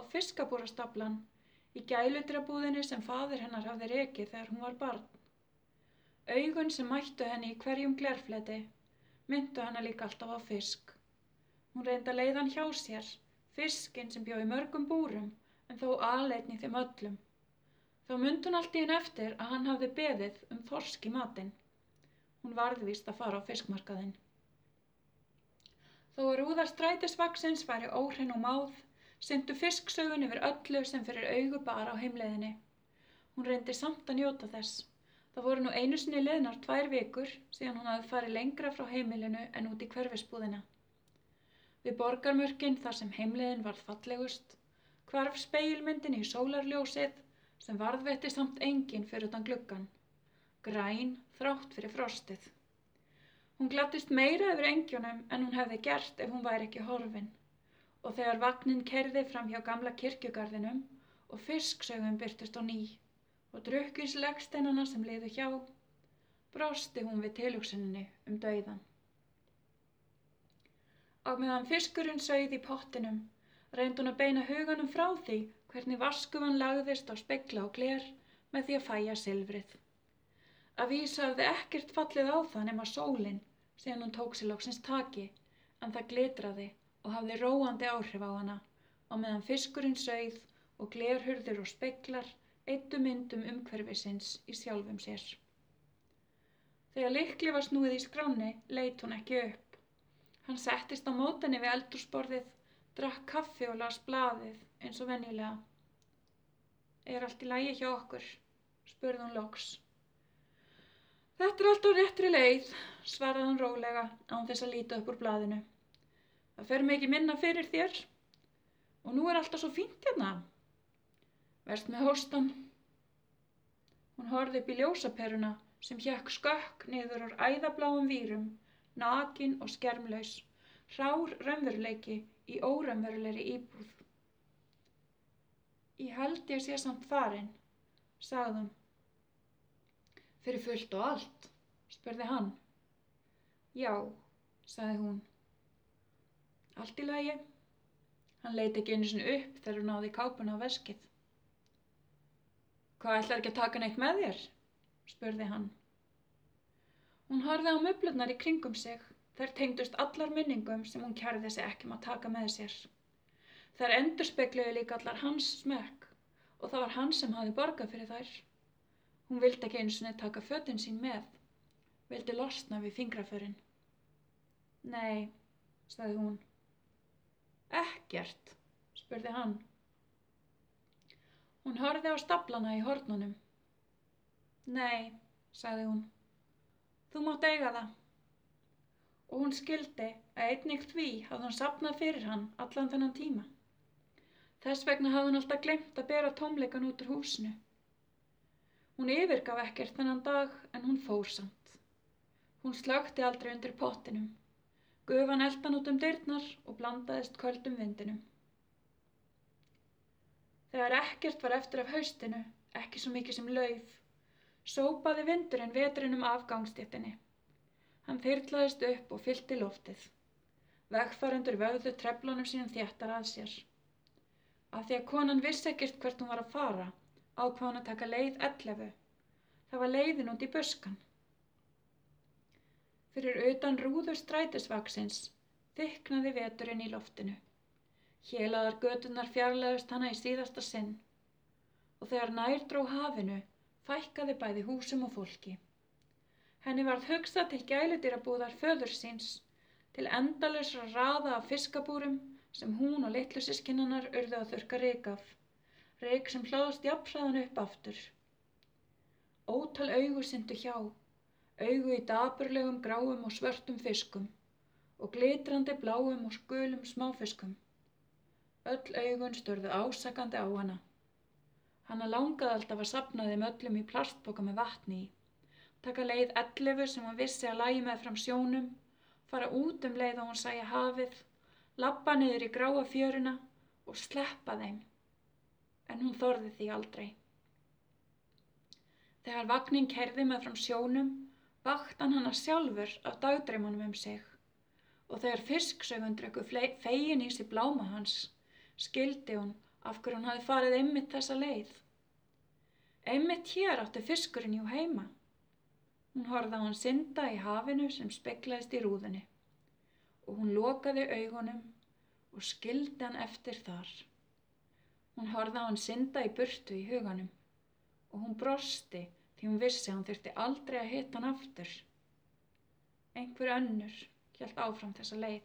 fiskabúrastaflan í gæludrabúðinni sem faðir hennar hafði rekið þegar hún var barn. Augun sem mættu henni í hverjum glerfleti myndu hana líka alltaf á fisk. Hún reyndi að leiða hann hjá sér, fiskinn sem bjó í mörgum búrum en þó aleinn í þeim öllum. Þá mundi hún allt í einu eftir að hann hafði beðið um þorsk í matinn. Hún varð víst að fara á fiskmarkaðinn. Þó að rúða strætisvagsins væri óhrein og máð, syntu fisksaugun yfir öllu sem fyrir augu bar á heimleiðinni. Hún reyndi samt að njóta þess. Það voru nú einu sinni liðnar tvær vikur síðan hún hafði farið lengra frá heimilinu en út í hverfisbúðina. Við borgarmörkin þar sem heimleiðin varð fallegust, hvarf spegilmyndin í sólarljósið sem varðveitti samt engin fyrir utan gluggann. Græn þrátt fyrir frostið. Hún gladdist meira yfir engjónum en hún hefði gert ef hún væri ekki horfin. Og þegar vagninn keyrði fram hjá gamla kirkjugarðinum og fisksaugun birtust á ný og drukkis legsteinana sem liðu hjá, brosti hún við tilhugsuninni um dauðan. Á meðan fiskurinn sauð í pottinum, reyndi hún að beina huganum frá því hvernig vaskufan lagðist á spegla og gler með því að fæja silfrið. Að vísu hafði ekkert fallið á það nema sólin síðan hún tók sér loksins taki, en það glitraði og hafði róandi áhrif á hana, á meðan fiskurinn sauð og glerhurðir og speglar eyddu myndum umhverfisins í sjálfum sér. Þegar lykli var snúið í skránni, leit hún ekki upp. Hann settist á mótenni við eldhúsborðið, drakk kaffi og las blaðið eins og venjulega. Er allt í lagi hjá okkur? Spurði hún loks. Þetta er allt á réttri leið, svaraði hann rólega án þess að líta upp úr blaðinu. Það fer mig ekki minna fyrir þér. Og nú er alltaf svo fínt hérna. Verst með hóstan. Hún horfði upp í ljósaperuna sem hékk skökk niður úr æðabláum vírum, nakin og skermlaus, hrár raunveruleiki í óraunverulegri íbúð. Ég held ég sé samt farin, sagði hún. Fyrir fullt og allt, spurði hann. Já, sagði hún. Allt í lagi. Hann leit ekki einu sinni upp þegar hún náði kápuna á veskið. Hvað ætlar ekki að taka neitt með þér? Spurði hann. Hún horfði á möblurnar í kringum sig. Þær tengdust allar minningum sem hún kærði sig ekki um að taka með sér. Þær endurspegluðu líka allar hans smekk og það var hann sem hafði borgað fyrir þær. Hún vildi ekki einu sinni taka fötin sín með. Vildi losna við fingraförin. Nei, sagði hún. Ekkert, spurði hann. Hún horfði á staflana í hornunum. Nei, sagði hún. Þú mátt eiga það. Og hún skildi að einnig því hafði hún safnað fyrir hann allan þennan tíma. Þess vegna hafði hún alltaf gleymt að bera tómleikan út úr húsinu. Hún yfirgaf ekkert þennan dag en hún fór samt. Hún slökkti aldrei undir pottinum. Gufan eldi hann út um dyrnar og blandaðist köldum vindinum. Þegar ekkert var eftir af haustinu, ekki svo mikið sem lauf, sópaði vindurinn vetrinum af gangstéttinni. Hann þyrlaðist upp og fyllti loftið. Vegfarendur vöfðu treflunum sínum þéttar að sér. Af því að konan vissi ekkert hvert hún var að fara, ákvað hún að taka leið ellefu. Það var leiðin út í buskan. Fyrir utan rúður strætisvagsins þykknaði veturinn í loftinu. Hélaðar göturnar fjarlægust hana í síðasta sinn og þegar nær dró hafinu fækkaði bæði húsum og fólki. Henni varð hugsað til gæludýrabúðar föður síns, til endalausra raða af fiskabúrum sem hún og litlu systkinannar urðu að þurrka ryk af, ryk sem hlóðst jafnhraðan upp aftur. Ótal augu syntu hjá, augu í dapurlegum gráum og svörtum fiskum og glitrandi bláum og gulum smáfiskum. Öll augun störðu ásakandi á hana. Hana langaði alltaf að safna þeim öllum í plastpoka með vatni í, taka leið ellefu sem hún vissi að lægi með fram sjónum, fara út um leið og hún sæi hafið, labba niður í gráa fjöruna og sleppa þeim. En hún þorði því aldrei. Þegar vagninn keyrði með fram sjónum, vakti hann hana sjálfur af dagdraumunum um sig og þegar fisksaugun drukku fegin í sig bláma hans, skildi hún af hverju hún hafði farið einmitt þessa leið. Einmitt hér átti fiskurinn jú heima. Hún horfði á hann synda í hafinu sem speglaðist í rúðunni og hún lokaði augunum og skildi hann eftir þar. Hún horfði á hann synda í burtu í huganum og hún brosti því hún vissi að hann þurfti aldrei að hitta hann aftur. Einhver önnur hélt áfram þessa leið.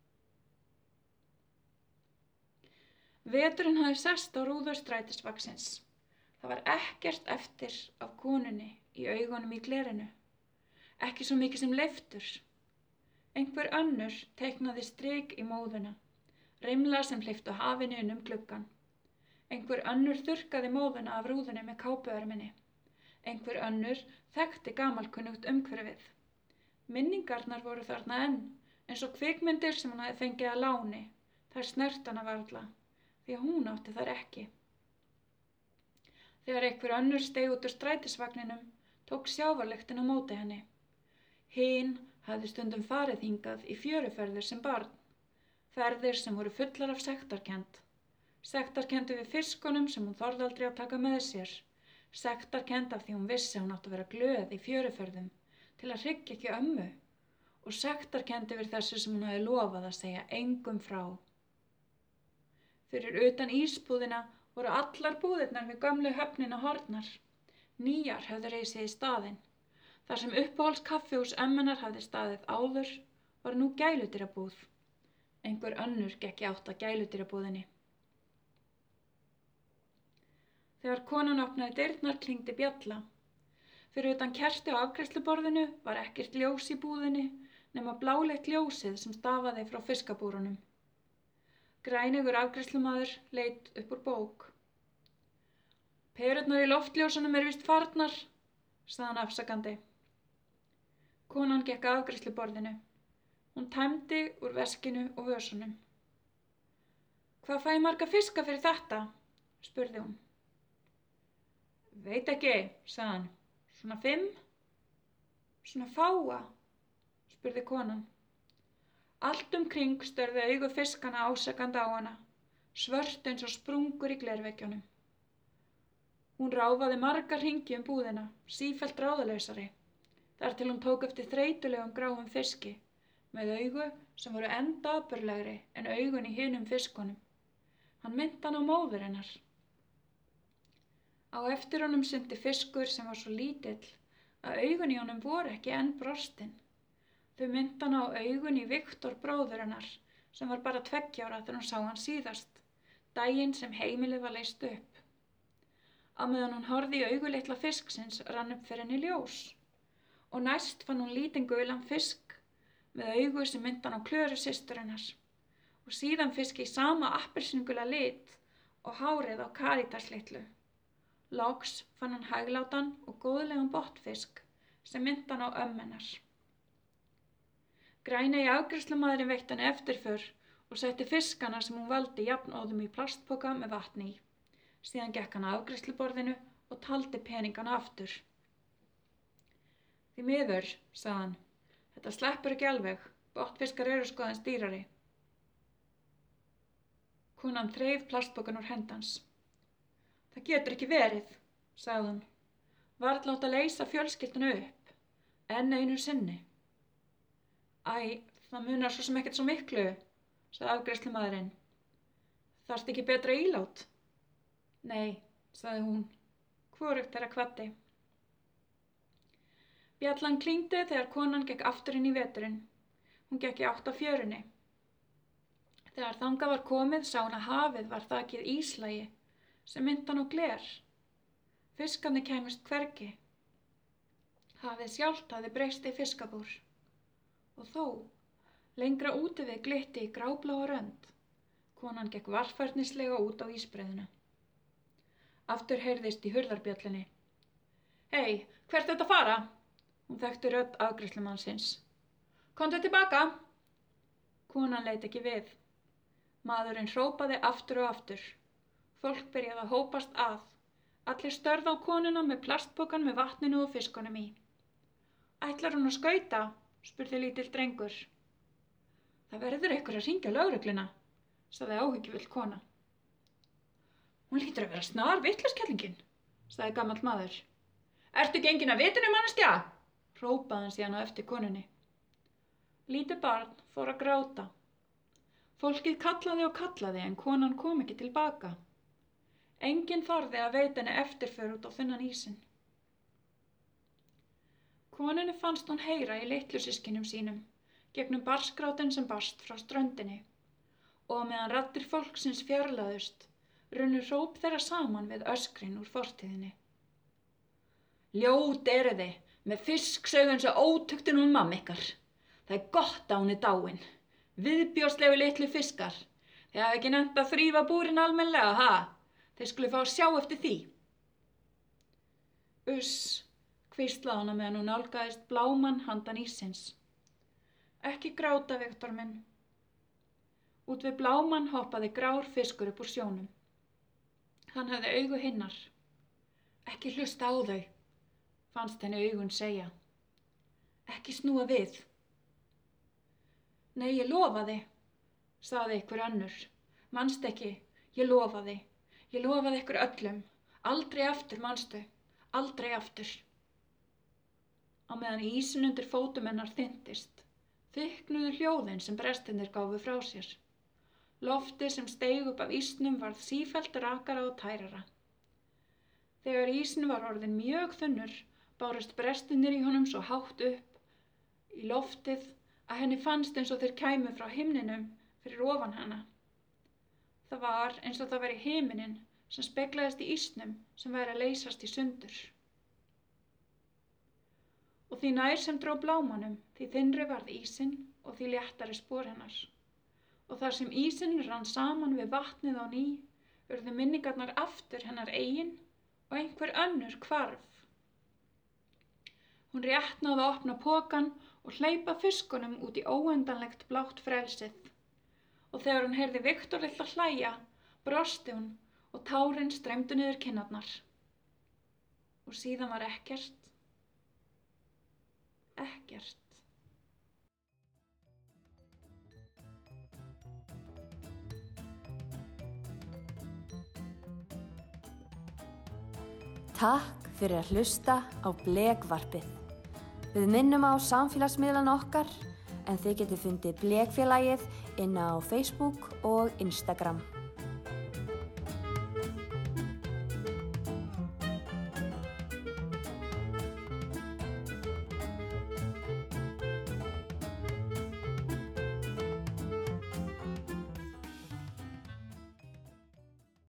Veturinn hafði sest á rúður strætisvagsins. Það var ekkert eftir af konunni í augunum í glerinu. Ekki svo mikið sem leiftur. Einhver önnur teiknaði strik í móðuna, rimla sem hleyptu hafinu inn um gluggann. Einhver önnur þurrkaði móðuna af rúðunni með kápuerminni. Einhver önnur þekkti gamalkunnugt umhverfið. Minningarnar voru þarna enn, eins og kvikmyndir sem hún hafði fengið að láni. Þær snert hana varla, því að hún átti þær ekki. Þegar einhver önnur steig út úr strætisvagninum, tók sjávarlyktin á móti henni. Hin hafði stundum farið hingað í fjöruferðir sem barn, ferðir sem voru fullar af sektarkennd. Sektarkennd við fiskunum sem hún þorði aldrei að taka með sér. Sektarkennd af því hún vissi að hún átti að vera glöð í fjöruferðum til að hryggja ekki ömmu og sektarkennd yfir þessu sem hún hafði lofað að segja engum frá. Fyrir utan ísbúðina voru allar búðirnar við gömlu höfnina horfnar. Nýjar höfðu reisið í staðinn. Þar sem uppáhalds kaffihús ömmunnar hafði staðið áður var nú gæludýrabúð. Einhver önnur gekk í átt að gæludýrabúðinni. Þegar konan opnaði dyrnar klingdi bjalla. Fyrir utan kerti á afgreiðsluborðinu var ekkert ljós í búðinni nema bláleitt ljósið sem stafaði frá fiskabúrunum. Grænugur afgreiðslumaður leit upp úr bók. Perurnar í loftljósunum er víst farnar, sagði hann afsakandi. Konan gekk að afgreiðsluborðinu. Hún tæmdi úr veskinu og vösunum. Hvað fæ ég marga fiska fyrir þetta? Spurði hún. Veit ekki, sagði hann. Svona fimm? Svona fáa? Spurði konan. Allt umkring störðu augu fiskana ásakandi á hana, svört eins og sprungur í glerveggjónum. Hún ráfaði marga hringi um búðina, sífellt ráðalausari, þar til hún tók eftir þreytulegum gráum fiski, með augu sem voru enn dapurlegri en augun í hinum fiskunum. Hann minnti hann á móður hennar. Á eftir honum synti fiskur sem var svo lítill að augun í honum voru ekki enn brostin. Þau minnti hann á augun í Viktor bróður hennar sem var bara tveggja ára þegar hún sá hann síðast, daginn sem heimilið var leyst upp. Á meðan hún horfði í augu litla fisksins rann upp fyrir henni ljós og næst fann hún lítinn gulan fisk með augu sem minnti hann á Klöru systur hennar og síðan fisk í sama appelsínugula lit og hárið á Karítas litlu. Loks fann hann hæglátan og góðlegan botnfisk sem minnti hann á ömmu hennar. Græni afgreiðslumaðurinn veitti henni eftirför og setti fiskana sem hún valdi jafnóðum í plastpoka með vatni í. Síðan gekk hann að afgreiðsluborðinu og taldi peningana aftur. Því miður, sagði hann, þetta sleppur ekki alveg, botnfiskar eru sko aðeins dýrari. Konan þreif plastpokan úr hendans. Það getur ekki verið, sagði hún. Varla átt að leysa fjölskylduna upp, enn einu sinni. Æ, það munar svo sem ekkert svo miklu, sagði afgreiðslumaðurinn. Þarftu ekki betra ílát? Nei, sagði hún, hvorugt þeirra kvaddi. Bjallan klingdi þegar konan gekk aftur inn í veturinn. Hún gekk í átt á fjörunni. Þegar þangað var komið sá hún að hafið var þakið íslagi sem minnti hann á gler. Fiskarnir kæmust hvergi. Hafið sjálft hafði breyst í fiskabúr. Og þó, lengra úti við glitti í grábláa rönd. Konan gekk varfærnislega út á ísbreiðuna. Aftur heyrðist í hurðarbjöllunni. Hei, hvert er þetta að fara? Hún þekkti rödd afgreiðslumannsins. Komdu tilbaka! Konan leit ekki við. Maðurinn hrópaði aftur og aftur. Fólk byrjaði að hópast að. Allir störðu á konuna með plastpokan með vatninu og fiskunum í. Ætlar hún að skauta? Spurði lítill drengur. Það verður einhver að hringja lögregluna, sagði áhyggjufull kona. Hún hlýtur að vera snar vitlaus kellingin, sagði gamall maður. Ertu gengin að vitinu, manneskja? hrópaði hann síðan á eftir konunni. Lítið barn fór að gráta. Fólkið kallaði og kallaði en konan kom ekki tilbaka. Enginn þorði að veita henni eftirför út á þunnan ísinn. Konunni fannst hún heyra í litlu systkinum sínum, gegnum barnsgrátin sem barst frá ströndinni, og meðan raddir fólksins fjarlæðust, runnu hróp þeirra saman við öskrin úr fortíðinni. Ljót eru þið, með fisksaugun svo ótuktin hún mamma ykkar. Það er gott að hún er dáin. Viðbjóðslegu litlu fiskar. Þið hafa ekki nefnt að þrífa búrin almennlega, ha? Þeir skulu fá að sjá eftir því. Uss, hvíslaði hana meðan hún nálgaðist blámann handan ísins. Ekki gráta, Viktor minn. Út við blámann hoppaði grár fiskur upp úr sjónum. Hann hafði augu hinnar. Ekki hlusta á þau, fannst henni augun segja. Ekki snúa við. Nei, ég lofaði, sagði ykkur önnur. Manst ekki, ég lofaði. Ég lofaði ykkur öllum. Aldrei aftur, manstu. Aldrei aftur. Á meðan ísin undir fótum hennar þyntist, þykknuðu hljóðin sem brestirnir gáfu frá sér. Loftið sem steig upp af ísnum varð sífellt rakara og tærara. Þegar ísin var orðin mjög þunnur, bárust brestirnir í honum svo hátt upp í loftið að henni fannst eins og þeir kæmu frá himninum fyrir ofan hana. Það var eins og það væri himinin sem speglaðist í ísnum sem væri að leysast í sundur. Og því nær sem dró blámanum, því þynnri varð ísinn og því léttari spor hennar. Og þar sem ísinn rann saman við vatnið á ný, urðu minningarnar aftur hennar eigin og einhver önnur hvarf. Hún rétt náði að opna pokann og hleypa fiskunum út í óendanlegt blátt frelsið. Og þegar hún heyrði Viktor litla hlæja, brosti hún og tárin streymdu niður kinnarnar. Og síðan var ekkert, ekkert. Takk fyrir að hlusta á Blekvarpið. Við minnum á samfélagsmiðlana okkar en þið getið fundið Blekfélagið inn á Facebook og Instagram.